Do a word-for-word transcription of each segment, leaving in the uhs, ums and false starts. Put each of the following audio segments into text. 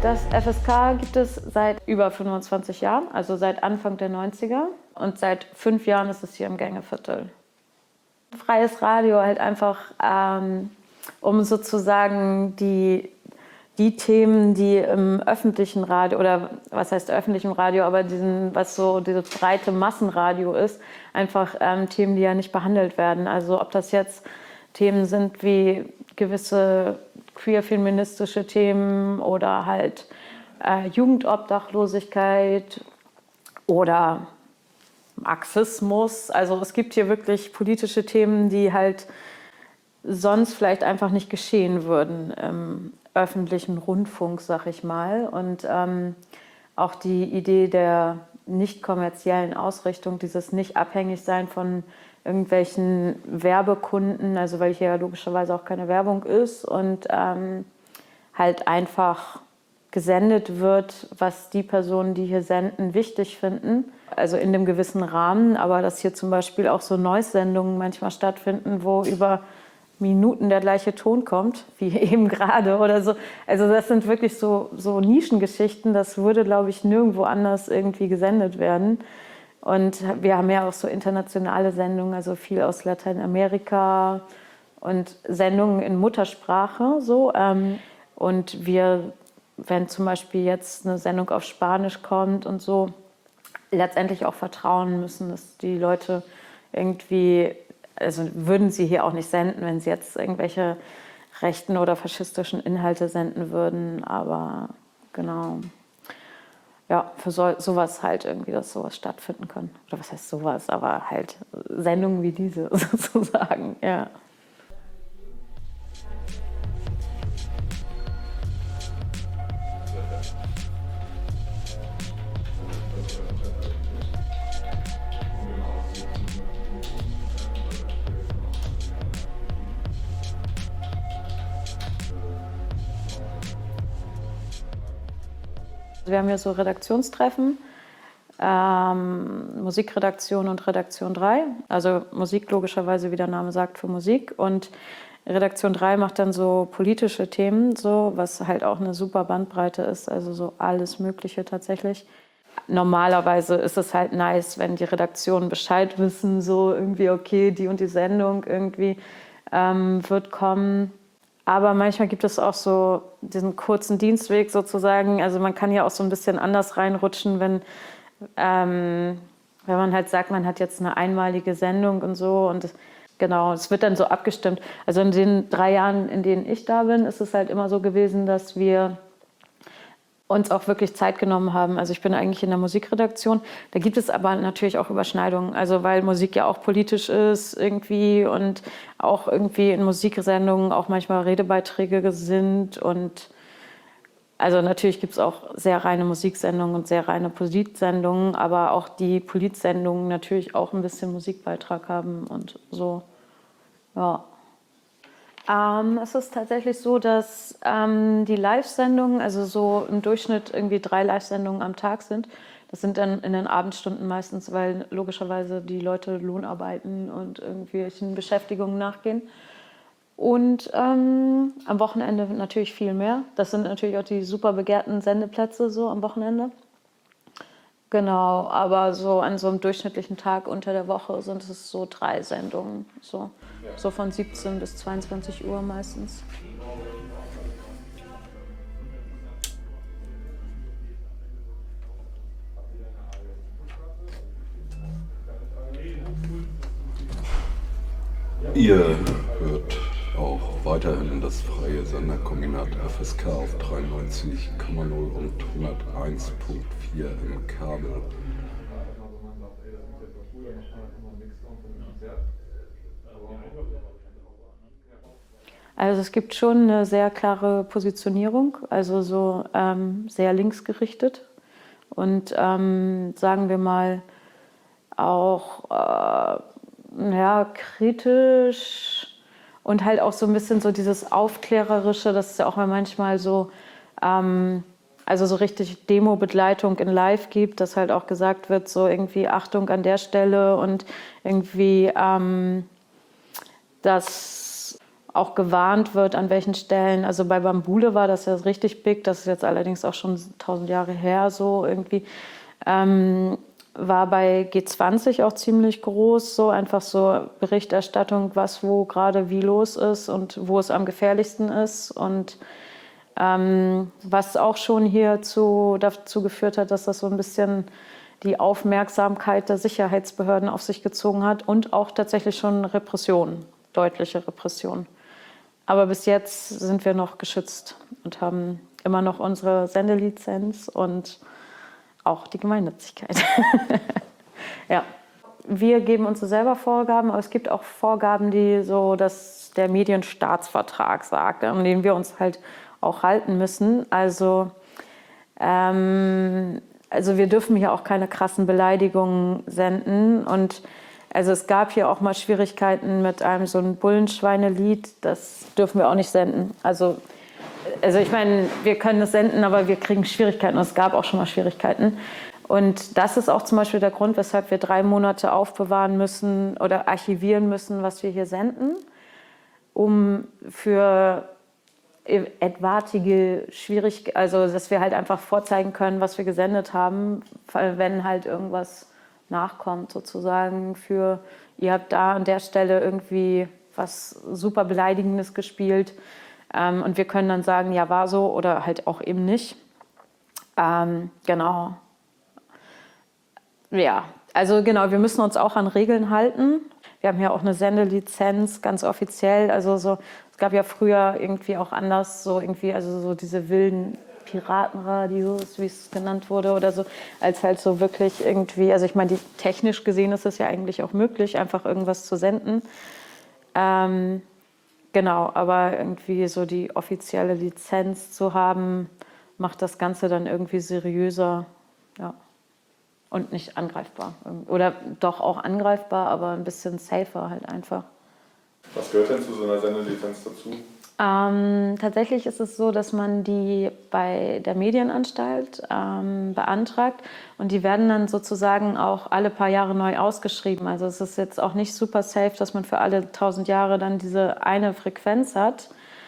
Das F S K gibt es seit über fünfundzwanzig Jahren, also seit Anfang der neunziger. Und seit fünf Jahren ist es hier im Gängeviertel. Freies Radio halt einfach, ähm, um sozusagen die, die Themen, die im öffentlichen Radio, oder was heißt öffentlichem Radio, aber diesen, was so dieses breite Massenradio ist, einfach ähm, Themen, die ja nicht behandelt werden. Also ob das jetzt Themen sind wie gewisse queer-feministische Themen oder halt äh, Jugendobdachlosigkeit oder Marxismus. Also es gibt hier wirklich politische Themen, die halt sonst vielleicht einfach nicht geschehen würden im öffentlichen Rundfunk, sag ich mal. Und ähm, auch die Idee der nicht kommerziellen Ausrichtung, dieses nicht abhängig sein von irgendwelchen Werbekunden, also weil hier ja logischerweise auch keine Werbung ist und ähm, halt einfach gesendet wird, was die Personen, die hier senden, wichtig finden. Also in dem gewissen Rahmen, aber dass hier zum Beispiel auch so Noise-Sendungen manchmal stattfinden, wo über Minuten der gleiche Ton kommt, wie eben gerade oder so. Also das sind wirklich so, so Nischengeschichten, das würde, glaube ich, nirgendwo anders irgendwie gesendet werden. Und wir haben ja auch so internationale Sendungen, also viel aus Lateinamerika und Sendungen in Muttersprache. So. Und wir, wenn zum Beispiel jetzt eine Sendung auf Spanisch kommt und so, letztendlich auch vertrauen müssen, dass die Leute irgendwie, also würden sie hier auch nicht senden, wenn sie jetzt irgendwelche rechten oder faschistischen Inhalte senden würden. Aber genau. Ja, für so, sowas halt irgendwie, dass sowas stattfinden kann. Oder was heißt sowas, aber halt Sendungen wie diese sozusagen, ja. Wir haben hier so Redaktionstreffen, ähm, Musikredaktion und Redaktion drei. Also Musik logischerweise, wie der Name sagt, für Musik. Und Redaktion drei macht dann so politische Themen, so, was halt auch eine super Bandbreite ist, also so alles Mögliche tatsächlich. Normalerweise ist es halt nice, wenn die Redaktionen Bescheid wissen, so irgendwie, okay, die und die Sendung irgendwie ähm, wird kommen. Aber manchmal gibt es auch so diesen kurzen Dienstweg sozusagen. Also man kann ja auch so ein bisschen anders reinrutschen, wenn, ähm, wenn man halt sagt, man hat jetzt eine einmalige Sendung und so. Und genau, es wird dann so abgestimmt. Also in den drei Jahren, in denen ich da bin, ist es halt immer so gewesen, dass wir uns auch wirklich Zeit genommen haben. Also ich bin eigentlich in der Musikredaktion. Da gibt es aber natürlich auch Überschneidungen. Also weil Musik ja auch politisch ist irgendwie und auch irgendwie in Musiksendungen auch manchmal Redebeiträge sind. Und also natürlich gibt es auch sehr reine Musiksendungen und sehr reine Politsendungen, aber auch die Politsendungen natürlich auch ein bisschen Musikbeitrag haben und so, ja. Ähm, es ist tatsächlich so, dass ähm, die Live-Sendungen, also so im Durchschnitt irgendwie drei Live-Sendungen am Tag sind. Das sind dann in den Abendstunden meistens, weil logischerweise die Leute Lohnarbeiten und irgendwelchen Beschäftigungen nachgehen. Und ähm, am Wochenende natürlich viel mehr. Das sind natürlich auch die super begehrten Sendeplätze so am Wochenende. Genau, aber so an so einem durchschnittlichen Tag unter der Woche sind es so drei Sendungen, so, so von siebzehn bis zweiundzwanzig Uhr meistens. Ihr hört auch weiterhin das freie Senderkombinat F S K auf dreiundneunzig Komma null und hunderteins Komma vier im Kabel. Also es gibt schon eine sehr klare Positionierung, also so ähm, sehr linksgerichtet und ähm, sagen wir mal auch äh, ja, kritisch und halt auch so ein bisschen so dieses Aufklärerische, das ist ja auch manchmal so, ähm, also so richtig Demo-Begleitung in Live gibt, dass halt auch gesagt wird, so irgendwie Achtung an der Stelle und irgendwie, ähm, dass auch gewarnt wird, an welchen Stellen. Also bei Bambule war das ja richtig big, das ist jetzt allerdings auch schon tausend Jahre her so irgendwie. Ähm, war bei G zwanzig auch ziemlich groß, so einfach so Berichterstattung, was wo gerade wie los ist und wo es am gefährlichsten ist. Und ähm, was auch schon hier zu, dazu geführt hat, dass das so ein bisschen die Aufmerksamkeit der Sicherheitsbehörden auf sich gezogen hat und auch tatsächlich schon Repressionen, deutliche Repressionen. Aber bis jetzt sind wir noch geschützt und haben immer noch unsere Sendelizenz und auch die Gemeinnützigkeit. Ja. Wir geben uns so selber Vorgaben, aber es gibt auch Vorgaben, die so, dass der Medienstaatsvertrag sagt, an den wir uns halt auch halten müssen. Also, ähm, also wir dürfen hier auch keine krassen Beleidigungen senden. Und also es gab hier auch mal Schwierigkeiten mit einem so ein Bullenschweinelied, das dürfen wir auch nicht senden. Also Also ich meine, wir können es senden, aber wir kriegen Schwierigkeiten. Und es gab auch schon mal Schwierigkeiten. Und das ist auch zum Beispiel der Grund, weshalb wir drei Monate aufbewahren müssen oder archivieren müssen, was wir hier senden, um für etwaige Schwierigkeiten, also dass wir halt einfach vorzeigen können, was wir gesendet haben, wenn halt irgendwas nachkommt sozusagen für, ihr habt da an der Stelle irgendwie was super Beleidigendes gespielt. Ähm, und wir können dann sagen, ja, war so oder halt auch eben nicht. Ähm, genau. Ja, also genau, wir müssen uns auch an Regeln halten. Wir haben ja auch eine Sendelizenz, ganz offiziell. Also so, es gab ja früher irgendwie auch anders, so irgendwie, also so diese wilden Piratenradios, wie es genannt wurde oder so, als halt so wirklich irgendwie, also ich meine, die, technisch gesehen ist es ja eigentlich auch möglich, einfach irgendwas zu senden. Ähm, Genau, aber irgendwie so die offizielle Lizenz zu haben, macht das Ganze dann irgendwie seriöser, ja, und nicht angreifbar. Oder doch auch angreifbar, aber ein bisschen safer halt einfach. Was gehört denn zu so einer Sendelizenz dazu? Ähm, tatsächlich ist es so, dass man die bei der Medienanstalt ähm, beantragt und die werden dann sozusagen auch alle paar Jahre neu ausgeschrieben. Also es ist jetzt auch nicht super safe, dass man für alle tausend Jahre dann diese eine Frequenz hat.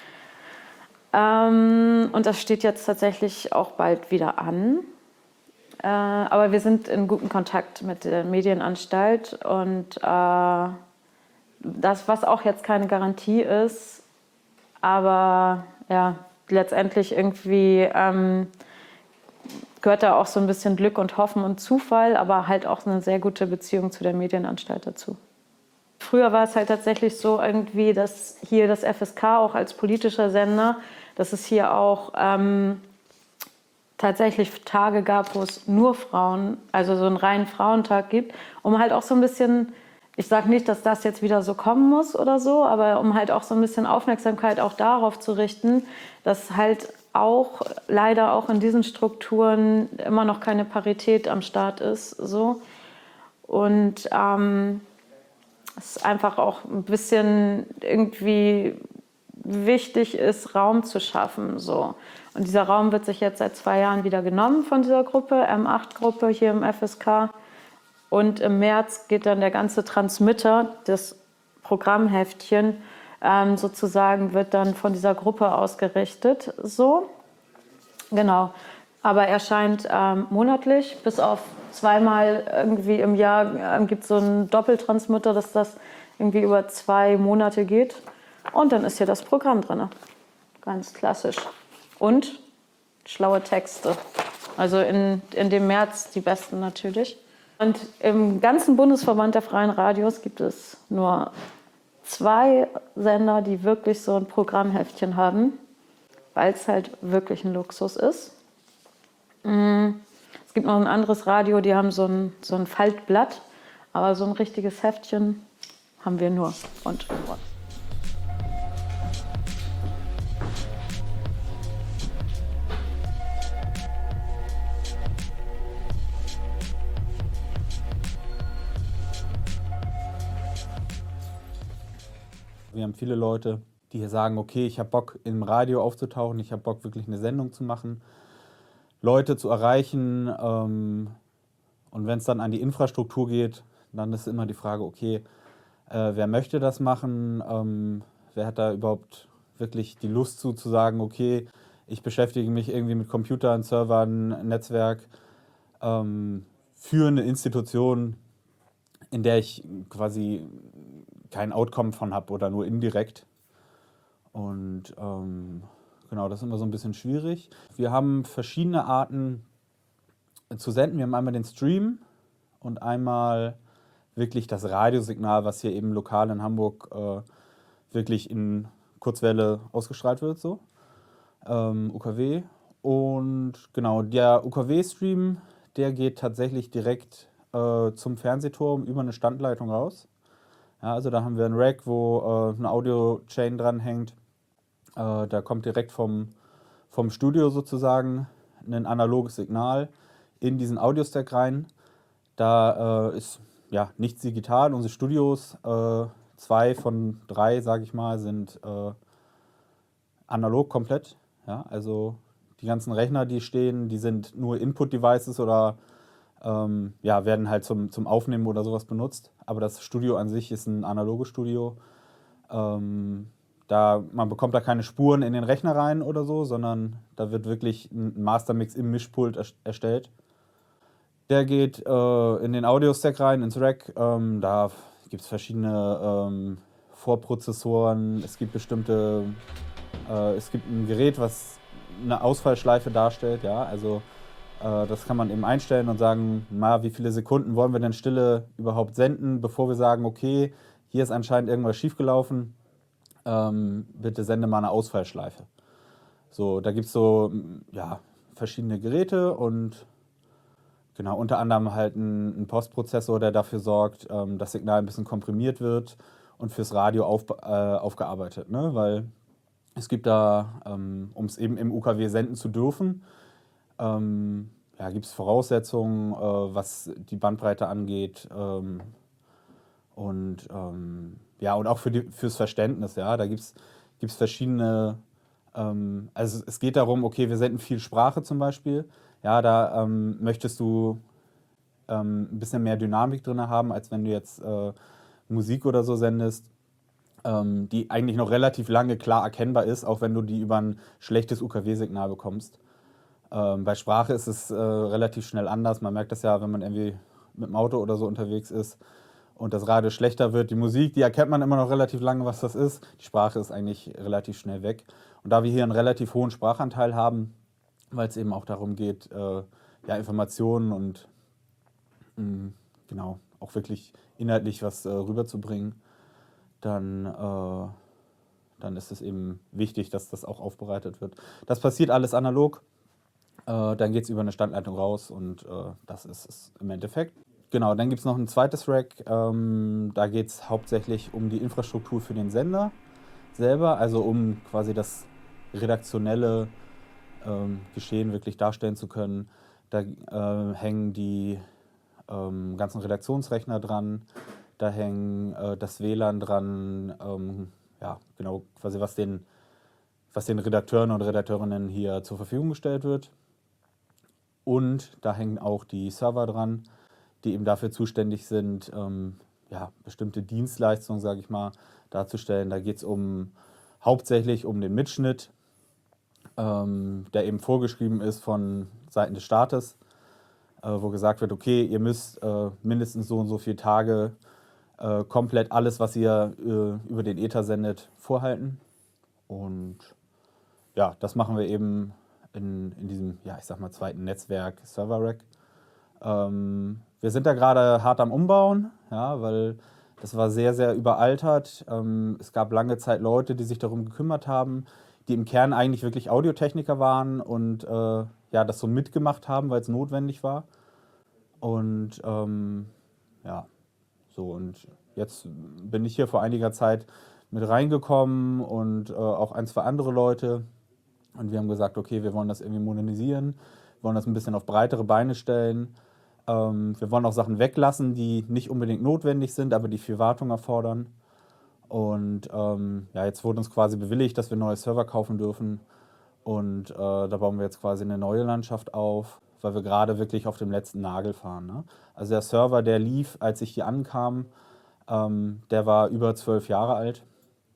Ähm, und das steht jetzt tatsächlich auch bald wieder an. Äh, aber wir sind in gutem Kontakt mit der Medienanstalt und äh, das, was auch jetzt keine Garantie ist, aber ja, letztendlich irgendwie ähm, gehört da auch so ein bisschen Glück und Hoffen und Zufall, aber halt auch eine sehr gute Beziehung zu der Medienanstalt dazu. Früher war es halt tatsächlich so irgendwie, dass hier das F S K auch als politischer Sender, dass es hier auch ähm, tatsächlich Tage gab, wo es nur Frauen, also so einen reinen Frauentag gibt, um halt auch so ein bisschen, ich sage nicht, dass das jetzt wieder so kommen muss oder so, aber um halt auch so ein bisschen Aufmerksamkeit auch darauf zu richten, dass halt auch leider auch in diesen Strukturen immer noch keine Parität am Start ist. So. Und ähm, es einfach auch ein bisschen irgendwie wichtig ist, Raum zu schaffen. So. Und dieser Raum wird sich jetzt seit zwei Jahren wieder genommen von dieser Gruppe, M acht Gruppe hier im F S K. Und im März geht dann der ganze Transmitter, das Programmheftchen, ähm, sozusagen wird dann von dieser Gruppe ausgerichtet. So, genau. Aber erscheint ähm, monatlich, bis auf zweimal irgendwie im Jahr ähm, gibt es so einen Doppeltransmitter, dass das irgendwie über zwei Monate geht. Und dann ist hier das Programm drin. Ganz klassisch. Und schlaue Texte. Also in, in dem März die besten natürlich. Und im ganzen Bundesverband der Freien Radios gibt es nur zwei Sender, die wirklich so ein Programmheftchen haben, weil es halt wirklich ein Luxus ist. Es gibt noch ein anderes Radio, die haben so ein, so ein Faltblatt, aber so ein richtiges Heftchen haben wir nur. Und wir haben viele Leute, die hier sagen, okay, ich habe Bock im Radio aufzutauchen, ich habe Bock wirklich eine Sendung zu machen, Leute zu erreichen. Ähm, und wenn es dann an die Infrastruktur geht, dann ist immer die Frage, okay, äh, wer möchte das machen, ähm, Wer hat da überhaupt wirklich die Lust zu, zu sagen, okay, ich beschäftige mich irgendwie mit Computern, Servern, Netzwerk ähm, für eine Institution, in der ich quasi kein Outcome von habe oder nur indirekt. Und ähm, genau, das ist immer so ein bisschen schwierig. Wir haben verschiedene Arten zu senden. Wir haben einmal den Stream und einmal wirklich das Radiosignal, was hier eben lokal in Hamburg äh, wirklich in Kurzwelle ausgestrahlt wird, so ähm, U K W. Und genau, der U K W-Stream, der geht tatsächlich direkt äh, zum Fernsehturm über eine Standleitung raus. Ja, also da haben wir ein Rack, wo äh, eine Audio-Chain dranhängt. Äh, da kommt direkt vom, vom Studio sozusagen ein analoges Signal in diesen Audio-Stack rein. Da äh, ist ja nichts digital. Unsere Studios, äh, zwei von drei, sage ich mal, sind äh, analog komplett. Ja, also die ganzen Rechner, die stehen, die sind nur Input-Devices oder ähm, ja, werden halt zum, zum Aufnehmen oder sowas benutzt. Aber das Studio an sich ist ein analoges Studio. Ähm, da, man bekommt da keine Spuren in den Rechner rein oder so, sondern da wird wirklich ein Mastermix im Mischpult erstellt. Der geht äh, in den Audio-Stack rein, ins Rack. Ähm, da gibt es verschiedene ähm, Vorprozessoren. Es gibt bestimmte, äh, es gibt ein Gerät, was eine Ausfallschleife darstellt. Ja? Also äh, das kann man eben einstellen und sagen, na, wie viele Sekunden wollen wir denn Stille überhaupt senden, bevor wir sagen, okay, hier ist anscheinend irgendwas schiefgelaufen. Ähm, bitte sende mal eine Ausfallschleife. So, da gibt es so ja, verschiedene Geräte und genau, unter anderem halt ein, ein Postprozessor, der dafür sorgt, ähm, dass Signal ein bisschen komprimiert wird und fürs Radio auf, äh, aufgearbeitet. Ne? Weil es gibt da, ähm, um es eben im U K W senden zu dürfen, ähm, ja, gibt es Voraussetzungen, äh, was die Bandbreite angeht. Ähm, und ähm, ja, und auch für die, fürs Verständnis. Ja? Da gibt es verschiedene, ähm, also es geht darum, okay, wir senden viel Sprache zum Beispiel. Ja, da ähm, möchtest du ähm, ein bisschen mehr Dynamik drin haben, als wenn du jetzt äh, Musik oder so sendest, ähm, die eigentlich noch relativ lange klar erkennbar ist, auch wenn du die über ein schlechtes U K W-Signal bekommst. Ähm, bei Sprache ist es äh, relativ schnell anders. Man merkt das ja, wenn man irgendwie mit dem Auto oder so unterwegs ist und das Radio schlechter wird. Die Musik, die erkennt man immer noch relativ lange, was das ist. Die Sprache ist eigentlich relativ schnell weg. Und da wir hier einen relativ hohen Sprachanteil haben, weil es eben auch darum geht, äh, ja, Informationen und mh, genau, auch wirklich inhaltlich was äh, rüberzubringen, dann, äh, dann ist es eben wichtig, dass das auch aufbereitet wird. Das passiert alles analog, äh, dann geht es über eine Standleitung raus und äh, das ist es im Endeffekt. Genau, dann gibt es noch ein zweites Rack, ähm, da geht es hauptsächlich um die Infrastruktur für den Sender selber, also um quasi das redaktionelle Ähm, Geschehen wirklich darstellen zu können. Da äh, hängen die ähm, ganzen Redaktionsrechner dran, da hängen äh, das W L A N dran, ähm, ja, genau, quasi was den, was den Redakteuren und Redakteurinnen hier zur Verfügung gestellt wird. Und da hängen auch die Server dran, die eben dafür zuständig sind, ähm, ja, bestimmte Dienstleistungen, sage ich mal, darzustellen. Da geht es um, hauptsächlich um den Mitschnitt, Ähm, der eben vorgeschrieben ist von Seiten des Staates, äh, wo gesagt wird, okay, ihr müsst äh, mindestens so und so viele Tage äh, komplett alles, was ihr äh, über den Äther sendet, vorhalten. Und ja, das machen wir eben in, in diesem, ja, ich sag mal, zweiten Netzwerk Server-Rack. Ähm, wir sind da gerade hart am Umbauen, ja, weil das war sehr, sehr überaltert. Ähm, es gab lange Zeit Leute, die sich darum gekümmert haben, die im Kern eigentlich wirklich Audiotechniker waren und äh, ja, das so mitgemacht haben, weil es notwendig war. Und ähm, ja, so und jetzt bin ich hier vor einiger Zeit mit reingekommen und äh, auch ein, zwei andere Leute. Und wir haben gesagt, okay, wir wollen das irgendwie modernisieren, wollen das ein bisschen auf breitere Beine stellen. Ähm, wir wollen auch Sachen weglassen, die nicht unbedingt notwendig sind, aber die viel Wartung erfordern. Und ähm, ja, jetzt wurde uns quasi bewilligt, dass wir neue Server kaufen dürfen. Und äh, da bauen wir jetzt quasi eine neue Landschaft auf, weil wir gerade wirklich auf dem letzten Nagel fahren. Ne? Also der Server, der lief, als ich hier ankam, ähm, der war über zwölf Jahre alt.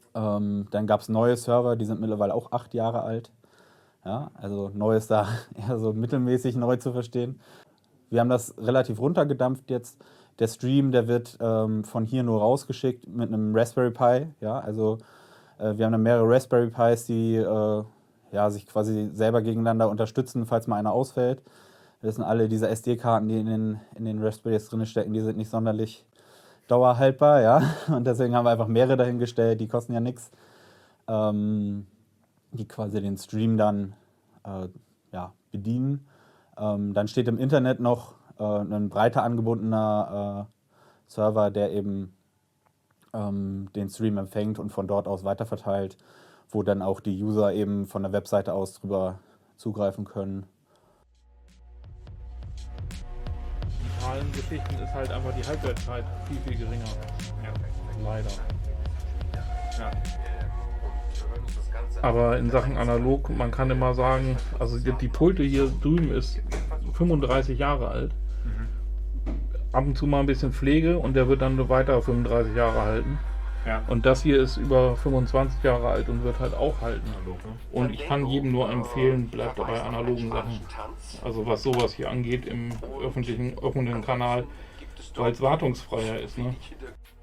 Ähm, dann gab es neue Server, die sind mittlerweile auch acht Jahre alt. Ja, also neu ist da eher so mittelmäßig neu zu verstehen. Wir haben das relativ runtergedampft jetzt. Der Stream, der wird ähm, von hier nur rausgeschickt mit einem Raspberry Pi. Ja, also äh, wir haben dann mehrere Raspberry Pis, die äh, ja, sich quasi selber gegeneinander unterstützen, falls mal einer ausfällt. Das sind alle diese S D-Karten, die in den, in den Raspberries drin stecken, die sind nicht sonderlich dauerhaltbar. Ja? Und deswegen haben wir einfach mehrere dahingestellt, die kosten ja nichts. Ähm, die quasi den Stream dann äh, ja, bedienen. Ähm, dann steht im Internet noch äh, ein breiter angebundener äh, Server, der eben ähm, den Stream empfängt und von dort aus weiterverteilt, wo dann auch die User eben von der Webseite aus drüber zugreifen können. Digitalen Geschichten ist halt einfach die Halbwertszeit viel, viel geringer. Leider. Ja. Aber in Sachen analog, man kann immer sagen, also die, die Pulte hier drüben ist fünfunddreißig Jahre alt. Ab und zu mal ein bisschen Pflege und der wird dann weiter fünfunddreißig Jahre halten. Ja. Und das hier ist über fünfundzwanzig Jahre alt und wird halt auch halten. Und ich kann jedem nur empfehlen, bleibt bei analogen Sachen. Also was sowas hier angeht im öffentlichen, öffentlichen Kanal, weil es wartungsfreier ist. Ne?